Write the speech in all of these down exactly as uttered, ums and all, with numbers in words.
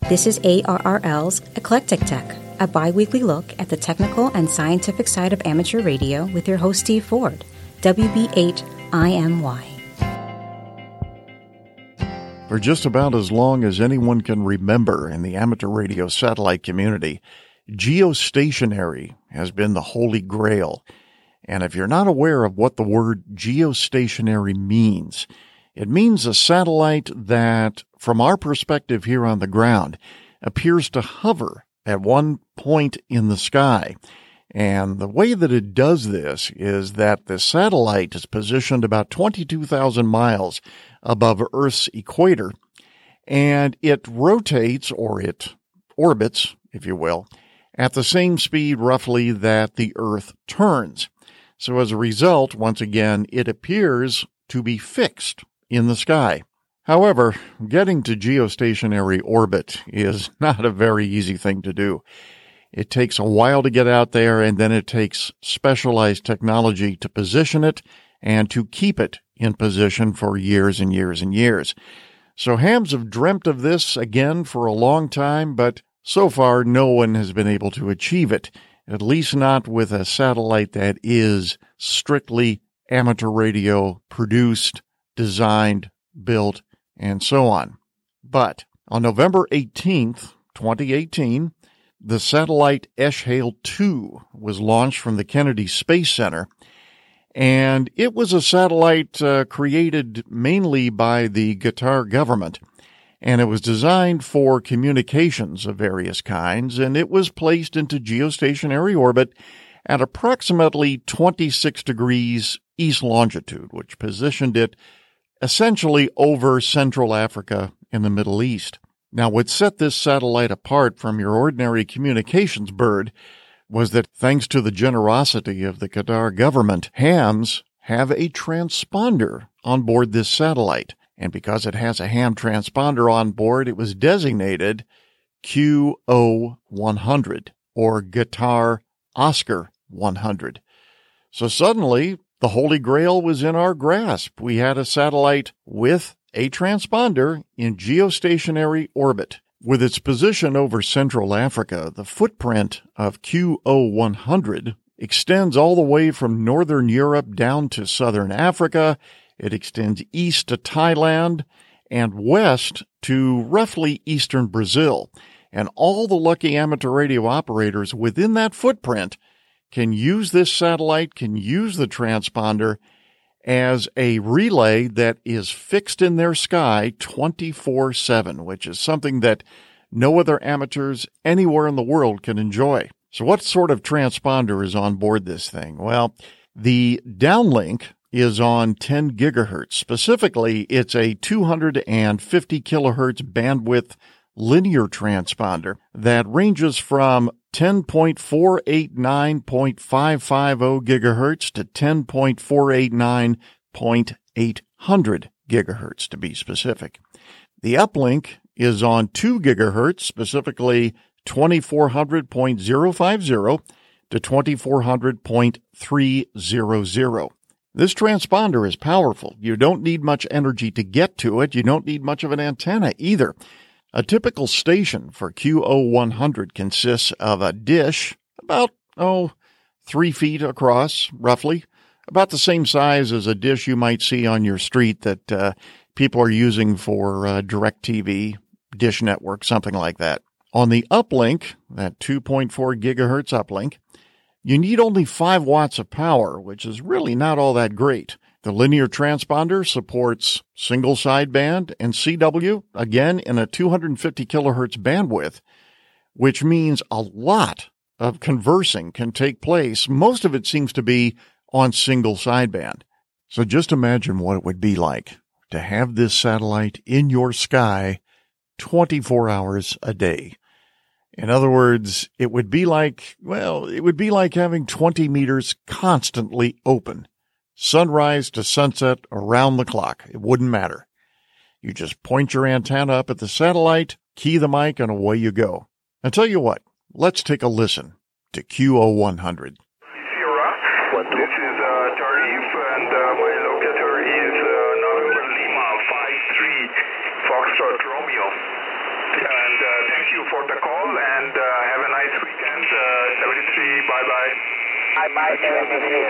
This is A R R L's Eclectic Tech, a bi-weekly look at the technical and scientific side of amateur radio with your host Steve Ford, W B eight I M Y. For just about as long as anyone can remember in the amateur radio satellite community, geostationary has been the holy grail. And if you're not aware of what the word geostationary means, it means a satellite that, from our perspective here on the ground, appears to hover at one point in the sky. And the way that it does this is that the satellite is positioned about twenty-two thousand miles above Earth's equator, and it rotates, or it orbits, if you will, at the same speed roughly that the Earth turns. So as a result, once again, it appears to be fixed in the sky. However, getting to geostationary orbit is not a very easy thing to do. It takes a while to get out there, and then it takes specialized technology to position it and to keep it in position for years and years and years. So hams have dreamt of this again for a long time, but so far no one has been able to achieve it, at least not with a satellite that is strictly amateur radio produced, designed, built, and so on. But on November eighteenth, twenty eighteen, the satellite Es'hail two was launched from the Kennedy Space Center, and it was a satellite uh, created mainly by the Qatar government, and it was designed for communications of various kinds, and it was placed into geostationary orbit at approximately twenty-six degrees east longitude, which positioned it essentially over Central Africa in the Middle East. Now, what set this satellite apart from your ordinary communications bird was that thanks to the generosity of the Qatar government, hams have a transponder on board this satellite. And because it has a ham transponder on board, it was designated Q O one hundred, or Qatar Oscar one hundred. So suddenly, the Holy Grail was in our grasp. We had a satellite with a transponder in geostationary orbit. With its position over Central Africa, the footprint of Q O one hundred extends all the way from northern Europe down to southern Africa. It extends east to Thailand and west to roughly eastern Brazil. And all the lucky amateur radio operators within that footprint can use this satellite, can use the transponder as a relay that is fixed in their sky twenty-four seven, which is something that no other amateurs anywhere in the world can enjoy. So what sort of transponder is on board this thing? Well, the downlink is on ten gigahertz. Specifically, it's a two hundred fifty kilohertz bandwidth linear transponder that ranges from ten point four eight nine point five five zero gigahertz to ten point four eight nine point eight hundred gigahertz, to be specific. The uplink is on two gigahertz, specifically twenty-four hundred point zero five zero to twenty-four hundred point three hundred. This transponder is powerful. You don't need much energy to get to it. You don't need much of an antenna either. A typical station for Q O one hundred consists of a dish about, oh, three feet across, roughly, about the same size as a dish you might see on your street that uh, people are using for uh, DirecTV, Dish Network, something like that. On the uplink, that two point four gigahertz uplink, you need only five watts of power, which is really not all that great. The linear transponder supports single sideband and C W, again in a two hundred fifty kilohertz bandwidth, which means a lot of conversing can take place. Most of it seems to be on single sideband. So just imagine what it would be like to have this satellite in your sky twenty-four hours a day. In other words, it would be like, well, it would be like having twenty meters constantly open. Sunrise to sunset around the clock. It wouldn't matter. You just point your antenna up at the satellite, key the mic, and away you go. I tell you what, let's take a listen to Q O one hundred. Sierra, this is uh, Tarif, and uh, my locator is uh, November Lima five three Foxtrot Romeo. And uh, thank you for the call, and uh, have a nice weekend. Uh, seventy-three, bye-bye. Bye-bye, seventy-three.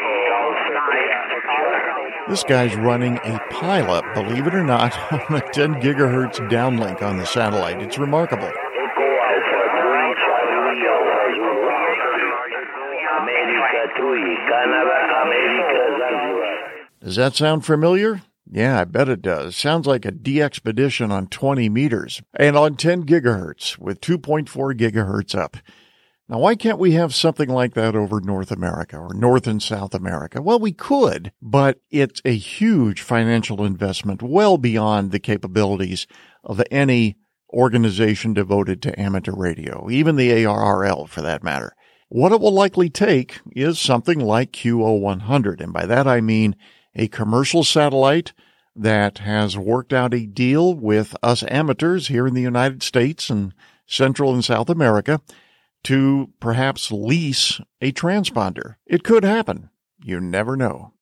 This guy's running a pileup, believe it or not, on a ten gigahertz downlink on the satellite. It's remarkable. Does that sound familiar? Yeah, I bet it does. Sounds like a de-expedition on twenty meters and on ten gigahertz with two point four gigahertz up. Now, why can't we have something like that over North America or North and South America? Well, we could, but it's a huge financial investment well beyond the capabilities of any organization devoted to amateur radio, even the A R R L for that matter. What it will likely take is something like Q O one hundred, and by that I mean a commercial satellite that has worked out a deal with us amateurs here in the United States and Central and South America to perhaps lease a transponder. It could happen. You never know.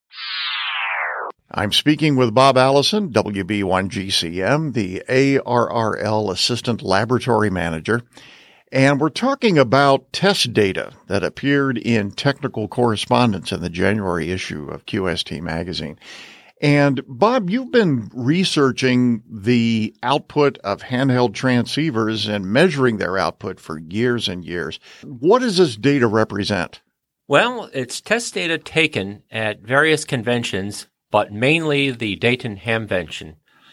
I'm speaking with Bob Allison, W B one G C M, the A R R L Assistant Laboratory Manager, and we're talking about test data that appeared in Technical Correspondence in the January issue of Q S T magazine. And Bob, you've been researching the output of handheld transceivers and measuring their output for years and years. What does this data represent? Well, it's test data taken at various conventions, but mainly the Dayton Hamvention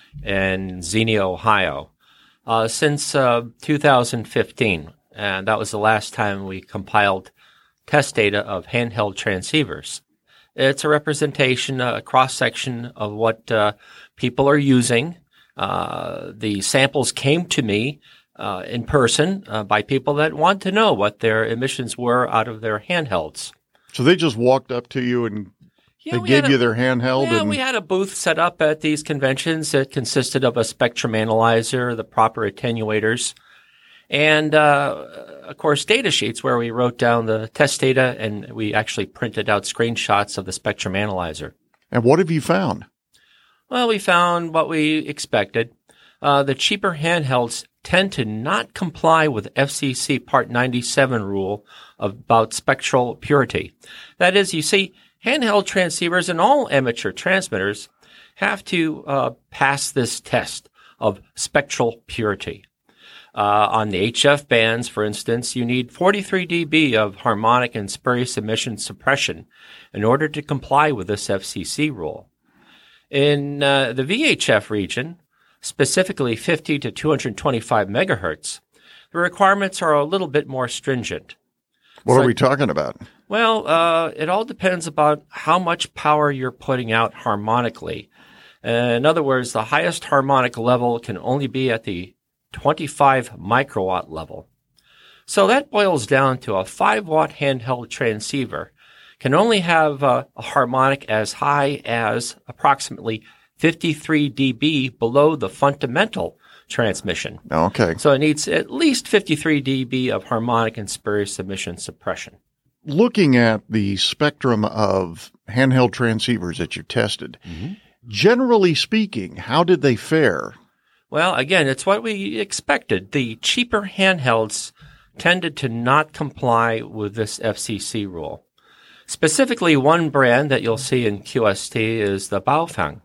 in Xenia, Ohio, uh, since uh, two thousand fifteen. And that was the last time we compiled test data of handheld transceivers. It's a representation, a cross-section of what uh, people are using. Uh, the samples came to me uh, in person uh, by people that want to know what their emissions were out of their handhelds. So they just walked up to you and Yeah, they gave a, you their handheld? Yeah, and... we had a booth set up at these conventions that consisted of a spectrum analyzer, the proper attenuators, and, uh, of course, data sheets where we wrote down the test data and we actually printed out screenshots of the spectrum analyzer. And what have you found? Well, we found what we expected. Uh, the cheaper handhelds tend to not comply with F C C Part ninety-seven rule about spectral purity. That is, you see, handheld transceivers and all amateur transmitters have to uh, pass this test of spectral purity. Uh, on the H F bands, for instance, you need forty-three decibels of harmonic and spurious emission suppression in order to comply with this F C C rule. In uh, the V H F region, specifically fifty to two hundred twenty-five megahertz, the requirements are a little bit more stringent. What so, are we talking about? Well, uh, it all depends about how much power you're putting out harmonically. Uh, in other words, the highest harmonic level can only be at the twenty-five microwatt level. So that boils down to a five watt handheld transceiver can only have uh, a harmonic as high as approximately fifty-three decibels below the fundamental transmission. Okay. So it needs at least fifty-three decibels of harmonic and spurious emission suppression. Looking at the spectrum of handheld transceivers that you tested, mm-hmm. generally speaking, how did they fare? Well, again, it's what we expected. The cheaper handhelds tended to not comply with this F C C rule. Specifically, one brand that you'll see in Q S T is the Baofeng.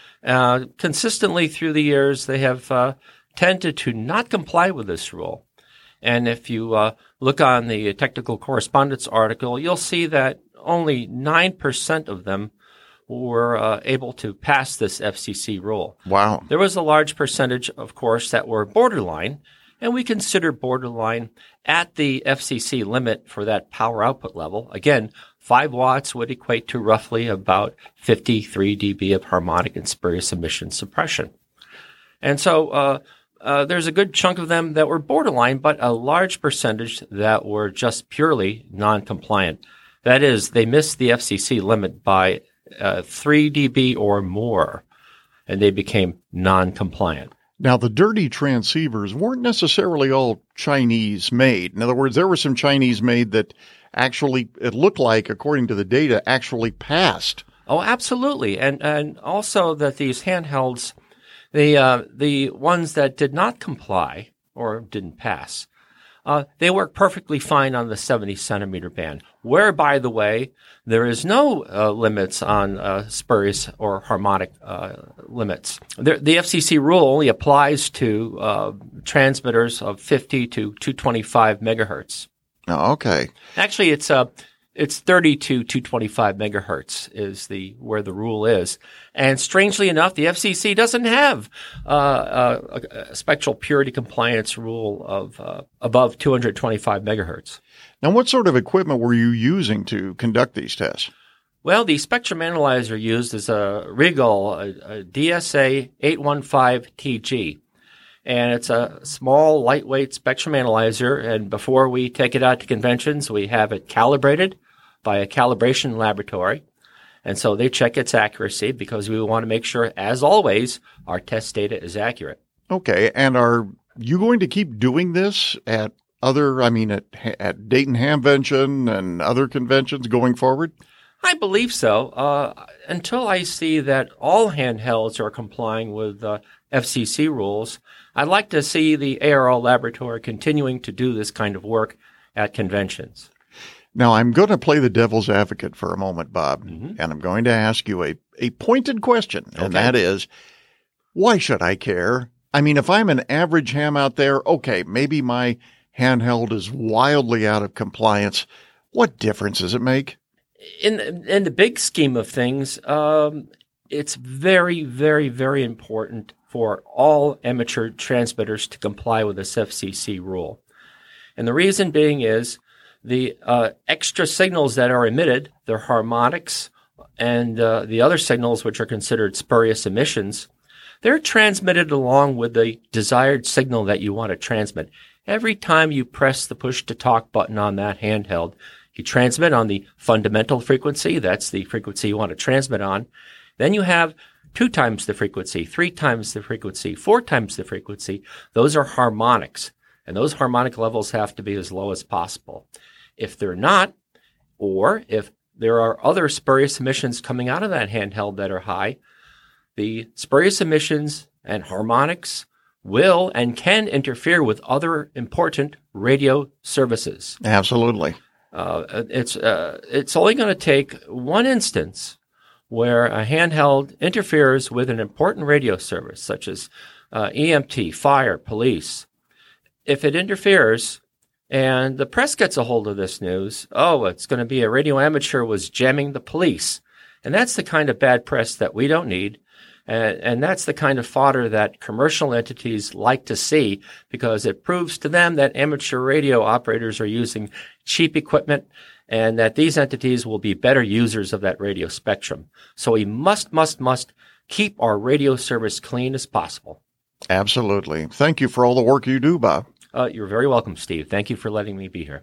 Uh, consistently through the years, they have uh, tended to not comply with this rule. And if you uh, look on the Technical Correspondence article, you'll see that only nine percent of them were uh, able to pass this F C C rule. Wow. There was a large percentage, of course, that were borderline, and we consider borderline at the F C C limit for that power output level. Again, five watts would equate to roughly about fifty-three decibels of harmonic and spurious emission suppression. And so uh, uh, there's a good chunk of them that were borderline, but a large percentage that were just purely non-compliant. That is, they missed the F C C limit by uh, three decibels or more, and they became non-compliant. Now, the dirty transceivers weren't necessarily all Chinese made. In other words, there were some Chinese made that actually, it looked like, according to the data, actually passed. Oh, absolutely. And and also that these handhelds, the uh, the ones that did not comply or didn't pass. Uh, they work perfectly fine on the seventy centimeter band, where, by the way, there is no uh, limits on uh, spurious or harmonic uh, limits. The, the F C C rule only applies to uh, transmitters of fifty to two twenty-five megahertz. Oh, okay. Actually, it's uh, it's thirty to two twenty-five megahertz is the where the rule is. And strangely enough, the F C C doesn't have uh, a, a spectral purity compliance rule of uh, above two twenty-five megahertz. Now, what sort of equipment were you using to conduct these tests? Well, the spectrum analyzer used is a Regal a, a D S A eight fifteen T G. And it's a small, lightweight spectrum analyzer. And before we take it out to conventions, we have it calibrated by a calibration laboratory. And so they check its accuracy because we want to make sure, as always, our test data is accurate. Okay. And are you going to keep doing this at other, I mean, at, at Dayton Hamvention and other conventions going forward? I believe so. Uh, until I see that all handhelds are complying with uh, F C C rules, I'd like to see the A R L laboratory continuing to do this kind of work at conventions. Now, I'm going to play the devil's advocate for a moment, Bob, Mm-hmm. and I'm going to ask you a, a pointed question, and Okay. that is, why should I care? I mean, if I'm an average ham out there, okay, maybe my handheld is wildly out of compliance. What difference does it make? In in the big scheme of things, um, it's very, very, very important for all amateur transmitters to comply with this F C C rule. And the reason being is the uh, extra signals that are emitted, they're harmonics and uh, the other signals which are considered spurious emissions, they're transmitted along with the desired signal that you want to transmit. Every time you press the push-to-talk button on that handheld, you transmit on the fundamental frequency. That's the frequency you want to transmit on. Then you have two times the frequency, three times the frequency, four times the frequency. Those are harmonics, and those harmonic levels have to be as low as possible. If they're not, or if there are other spurious emissions coming out of that handheld that are high, the spurious emissions and harmonics will and can interfere with other important radio services. Absolutely. Uh, it's uh, it's only going to take one instance where a handheld interferes with an important radio service, such as uh, E M T, fire, police. If it interferes and the press gets a hold of this news, oh, it's going to be a radio amateur was jamming the police. And that's the kind of bad press that we don't need. And, and that's the kind of fodder that commercial entities like to see because it proves to them that amateur radio operators are using cheap equipment and that these entities will be better users of that radio spectrum. So we must, must, must keep our radio service clean as possible. Absolutely. Thank you for all the work you do, Bob. Uh, you're very welcome, Steve. Thank you for letting me be here.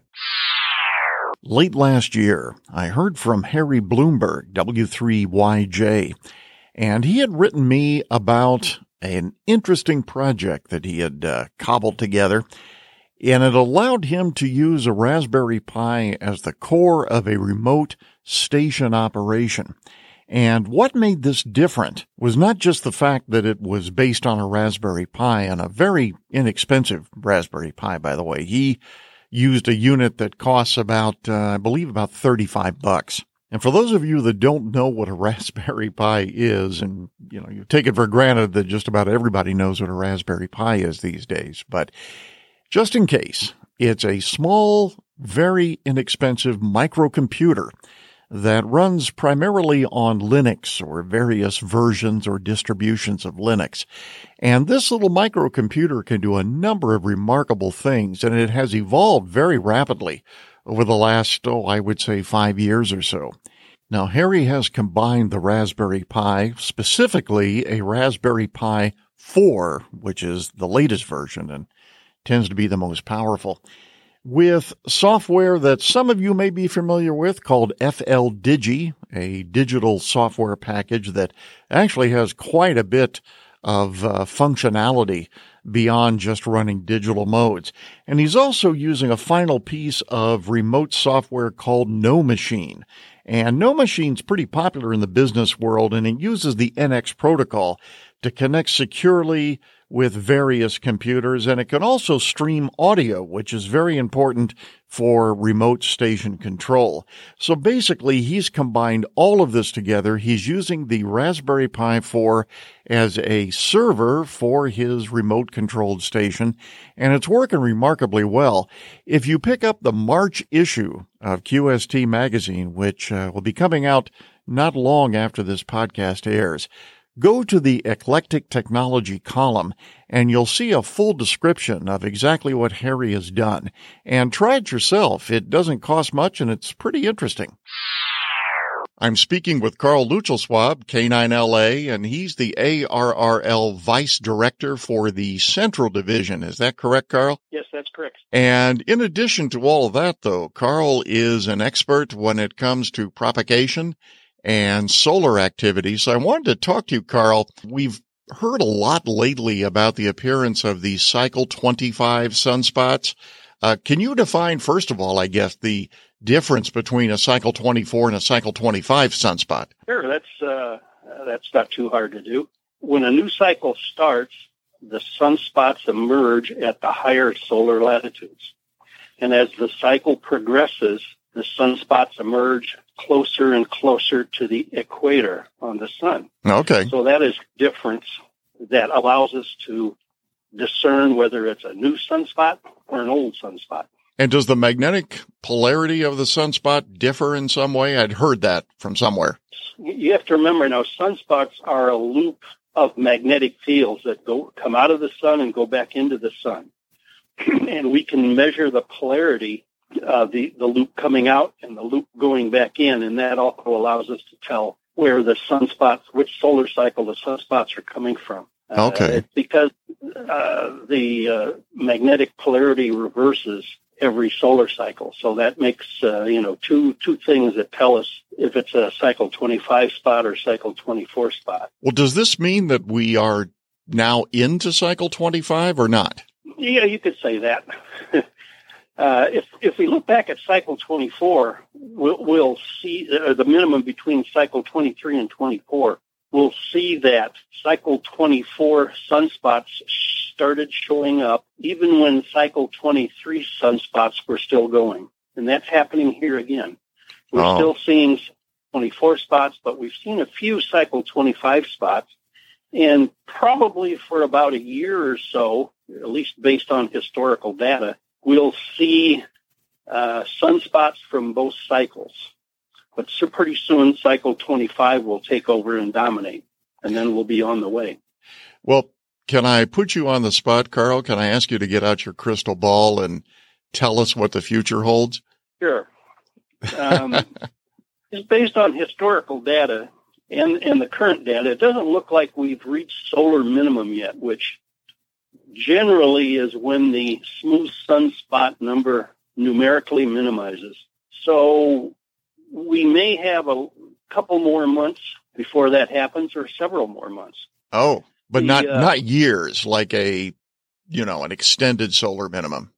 Late last year, I heard from Harry Bloomberg, W three Y J, and he had written me about an interesting project that he had uh, cobbled together, and it allowed him to use a Raspberry Pi as the core of a remote station operation. And what made this different was not just the fact that it was based on a Raspberry Pi, and a very inexpensive Raspberry Pi, by the way. He used a unit that costs about, uh, I believe, about thirty-five bucks. And for those of you that don't know what a Raspberry Pi is, and, you know, you take it for granted that just about everybody knows what a Raspberry Pi is these days, but just in case, it's a small, very inexpensive microcomputer that runs primarily on Linux or various versions or distributions of Linux. And this little microcomputer can do a number of remarkable things, and it has evolved very rapidly over the last, oh, I would say five years or so. Now, Harry has combined the Raspberry Pi, specifically a Raspberry Pi four, which is the latest version and tends to be the most powerful, with software that some of you may be familiar with called F L Digi, a digital software package that actually has quite a bit of uh, functionality beyond just running digital modes. And he's also using a final piece of remote software called NoMachine. And NoMachine's pretty popular in the business world, and it uses the N X protocol to connect securely with various computers, and it can also stream audio, which is very important for remote station control. So basically, he's combined all of this together. He's using the Raspberry Pi four as a server for his remote-controlled station, and it's working remarkably well. If you pick up the March issue of Q S T Magazine, which uh, will be coming out not long after this podcast airs, go to the Eclectic Technology column, and you'll see a full description of exactly what Harry has done. And try it yourself. It doesn't cost much, and it's pretty interesting. I'm speaking with Carl Luchelswab, K nine L A, and he's the A R R L Vice Director for the Central Division. Is that correct, Carl? Yes, that's correct. And in addition to all of that, though, Carl is an expert when it comes to propagation and solar activity. So I wanted to talk to you, Carl. We've heard a lot lately about the appearance of these Cycle twenty-five sunspots. Uh, can you define, first of all, I guess, the difference between a Cycle twenty-four and a Cycle twenty-five sunspot? Sure, that's uh, that's not too hard to do. When a new cycle starts, the sunspots emerge at the higher solar latitudes. And as the cycle progresses, the sunspots emerge closer and closer to the equator on the sun. Okay. So that is difference that allows us to discern whether it's a new sunspot or an old sunspot. And does the magnetic polarity of the sunspot differ in some way? I'd heard that from somewhere. You have to remember now, sunspots are a loop of magnetic fields that go come out of the sun and go back into the sun. And we can measure the polarity Uh, the, the loop coming out and the loop going back in, and that also allows us to tell where the sunspots, which solar cycle the sunspots are coming from. Uh, Okay. It's because uh, the uh, magnetic polarity reverses every solar cycle, so that makes uh, you know two two things that tell us if it's a Cycle twenty-five spot or Cycle twenty-four spot. Well, does this mean that we are now into Cycle twenty-five or not? Yeah, you could say that. Uh, if if we look back at Cycle twenty-four, we'll, we'll see uh, the minimum between Cycle twenty-three and twenty-four. We'll see that Cycle twenty-four sunspots started showing up even when Cycle twenty-three sunspots were still going. And that's happening here again. We're Oh. still seeing twenty-four spots, but we've seen a few Cycle twenty-five spots. And probably for about a year or so, at least based on historical data, we'll see uh, sunspots from both cycles. But so pretty soon, Cycle twenty-five will take over and dominate, and then we'll be on the way. Well, can I put you on the spot, Carl? Can I ask you to get out your crystal ball and tell us what the future holds? Sure. Um, it's based on historical data and, and the current data. It doesn't look like we've reached solar minimum yet, which generally is when the smooth sunspot number numerically minimizes. So we may have a couple more months before that happens, or several more months. Oh, but The, not uh, not years, like a, you know, an extended solar minimum.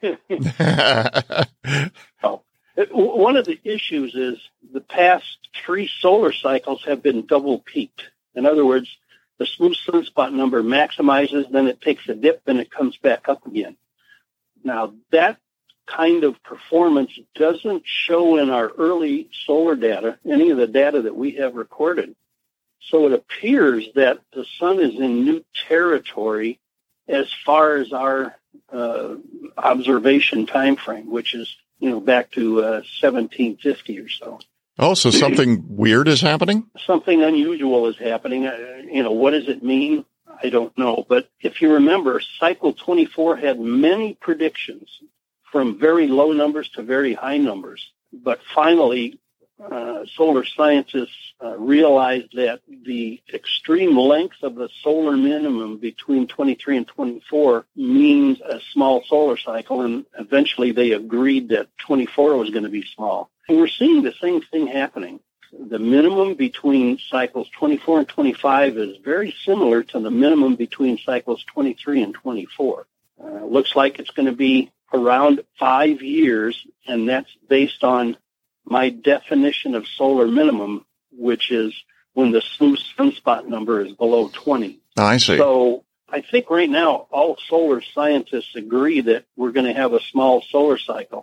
Oh. It- One of the issues is the past three solar cycles have been double peaked. In other words, the smooth sunspot number maximizes, then it takes a dip, and it comes back up again. Now, that kind of performance doesn't show in our early solar data, any of the data that we have recorded. So it appears that the sun is in new territory as far as our uh, observation time frame, which is, you know, back to uh, seventeen fifty or so. Oh, so something weird is happening? Something unusual is happening. Uh, you know, what does it mean? I don't know. But if you remember, Cycle twenty-four had many predictions from very low numbers to very high numbers. But finally, uh, solar scientists uh, realized that the extreme length of the solar minimum between twenty-three and twenty-four means a small solar cycle. And eventually they agreed that twenty-four was going to be small. And we're seeing the same thing happening. The minimum between cycles twenty-four and twenty-five is very similar to the minimum between cycles twenty-three and twenty-four. Uh, looks like it's going to be around five years, and that's based on my definition of solar minimum, which is when the smooth sunspot number is below twenty. I see. So I think right now all solar scientists agree that we're going to have a small solar cycle.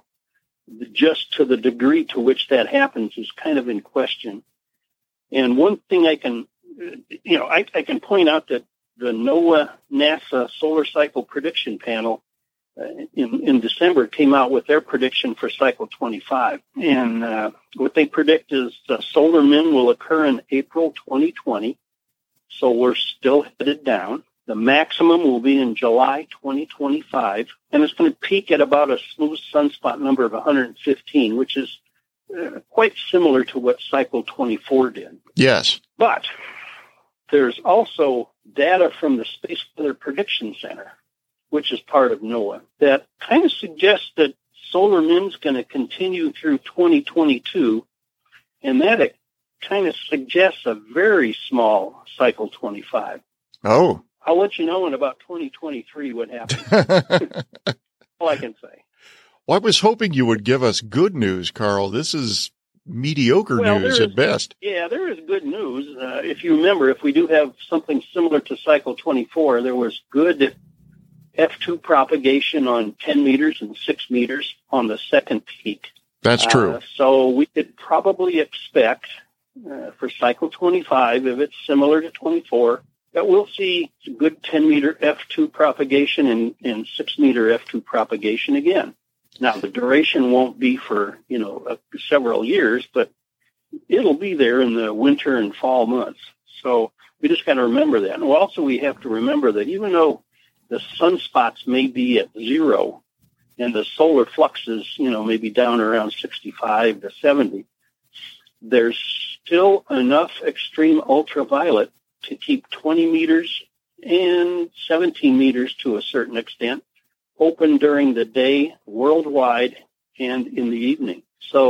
Just to the degree to which that happens is kind of in question. And one thing I can, you know, I, I can point out that the NOAA NASA Solar Cycle Prediction Panel uh, in, in December came out with their prediction for cycle twenty-five. And uh, what they predict is the solar min will occur in April twenty twenty. So we're still headed down. The maximum will be in July twenty twenty-five, and it's going to peak at about a smooth sunspot number of one hundred fifteen, which is uh, quite similar to what cycle twenty-four did. Yes. But there's also data from the Space Weather Prediction Center, which is part of NOAA, that kind of suggests that solar min's going to continue through twenty twenty-two, and that it kind of suggests a very small cycle twenty-five. Oh. I'll let you know in about twenty twenty-three what happens. All I can say. Well, I was hoping you would give us good news, Carl. This is mediocre well, news is, at best. Yeah, there is good news. Uh, if you remember, if we do have something similar to cycle twenty-four, there was good F two propagation on ten meters and six meters on the second peak. That's true. Uh, so we could probably expect uh, for cycle twenty-five, if it's similar to twenty-four, that we'll see good ten meter F two propagation and, and six meter F two propagation again. Now, the duration won't be for, you know, uh, several years, but it'll be there in the winter and fall months. So we just got to remember that. And also we have to remember that even though the sunspots may be at zero and the solar flux is, you know, maybe down around sixty-five to seventy, there's still enough extreme ultraviolet to keep twenty meters and seventeen meters to a certain extent open during the day worldwide and in the evening.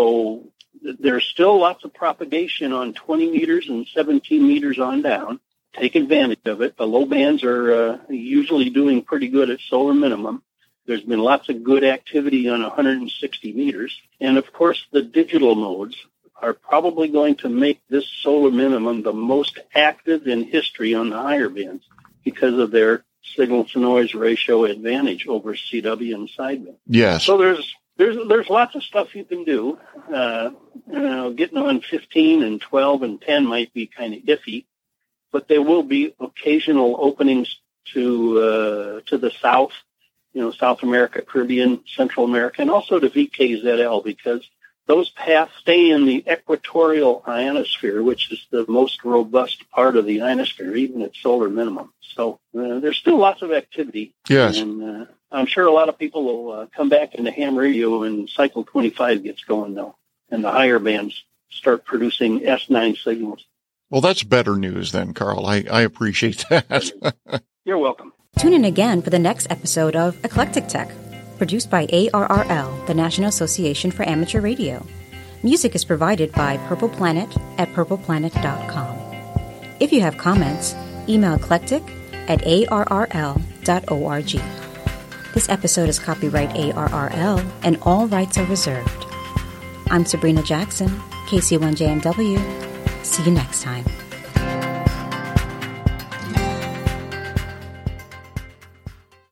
So there's still lots of propagation on twenty meters and seventeen meters on down. Take advantage of it. The low bands are uh, usually doing pretty good at solar minimum. There's been lots of good activity on one hundred sixty meters. And of course, the digital modes are probably going to make this solar minimum the most active in history on the higher bands because of their signal-to-noise ratio advantage over C W and sideband. Yes. So there's there's there's lots of stuff you can do. Uh, you know, getting on fifteen and twelve and ten might be kind of iffy, but there will be occasional openings to uh, to the south, you know, South America, Caribbean, Central America, and also to V K Z L because those paths stay in the equatorial ionosphere, which is the most robust part of the ionosphere, even at solar minimum. So uh, there's still lots of activity. Yes. And uh, I'm sure a lot of people will uh, come back into ham radio when cycle twenty-five gets going, though, and the higher bands start producing S nine signals. Well, that's better news then, Carl. I, I appreciate that. You're welcome. Tune in again for the next episode of Eclectic Tech, produced by A R R L, the National Association for Amateur Radio. Music is provided by Purple Planet at purple planet dot com. If you have comments, email eclectic at A R R L dot org. This episode is copyright A R R L and all rights are reserved. I'm Sabrina Jackson, K C one J M W. See you next time.